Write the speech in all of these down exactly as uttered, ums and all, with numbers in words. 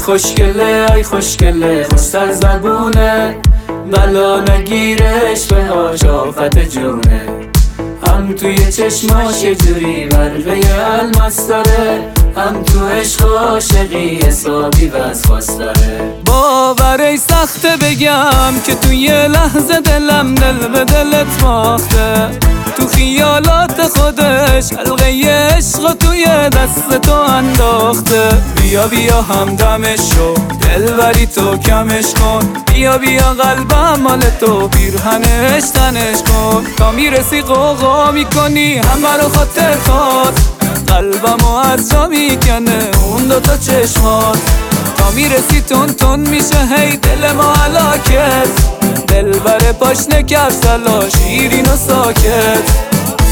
خوشگله ای خوشگله خوشتر زبونه، بلا نگیرش به هاش آفت جونه. هم توی چشماش یه جوری برقه الماس داره، هم تو عشق عاشقی حسابی وسواس داره. باورش سخته بگم که توی یه لحظه دلم دل به دلت باخته، تو خیالات خودش حلقه عشق توی دست تو انداخته. بیا بیا همدمش شو دلبری تو کمش کن، بیا بیا قلبم مال تو پیرهنش تنش کن. تا میرسی قوقا میکنی همه رو خاطر خواد، قلبمو از جا میکنه اون دوتا چشمات. تا میرسی تون تون میشه هی دل ما هلاکت، دل بره پاشنه کفسلا شیرین و ساکت.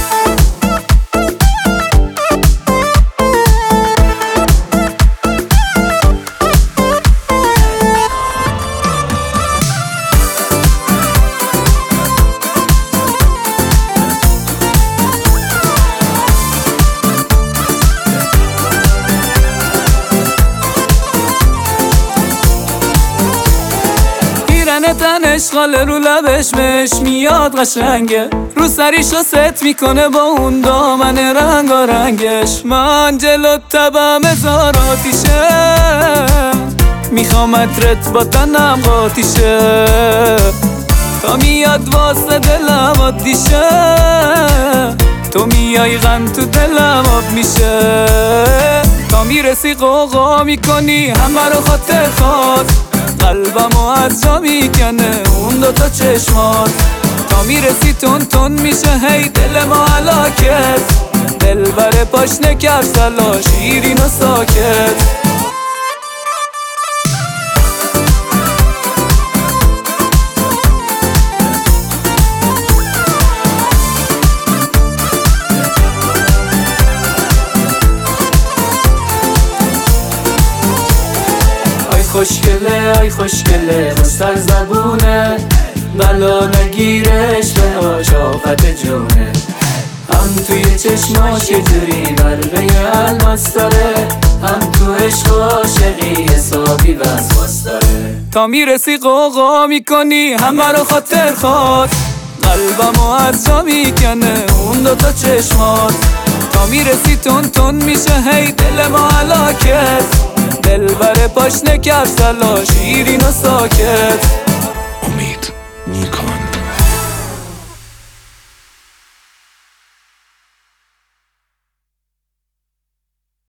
تنش خاله رو لبش مش میاد قشنگه، رو سریشو ست میکنه با اون دامن رنگا رنگش. من جلو تبم هزار آتیشه، میخوام عطرت با تنم قاطیشه. تا میاد واسه دلم عادیشه، تو میای غم تو دلم آب میشه. تا میرسی قوقا میکنی همه رو خاطر خواد، قلبمو از جا میکنه اون دوتا چشمات. تا میرسی تون تون میشه هی دل ما هلاکت، دل بره پاشنه کفسلا شیرین و ساکت. خوشگله ای خوشگله خوشتر زبونه، بلا نگیرش به هاش آفت جونه. هم توی چشماش یه جوری برقه الماس داره، هم تو عشق عاشقی حسابی وسواس داره. تا میرسی قوقا میکنی همه رو خاطر خواد، قلبمو از جا میکنه اون دوتا چشمات. تا میرسی تون تون میشه هی دل ما هلاکت، دل بره پاشنه کفسلا شیرین و ساکت. امید نیکا.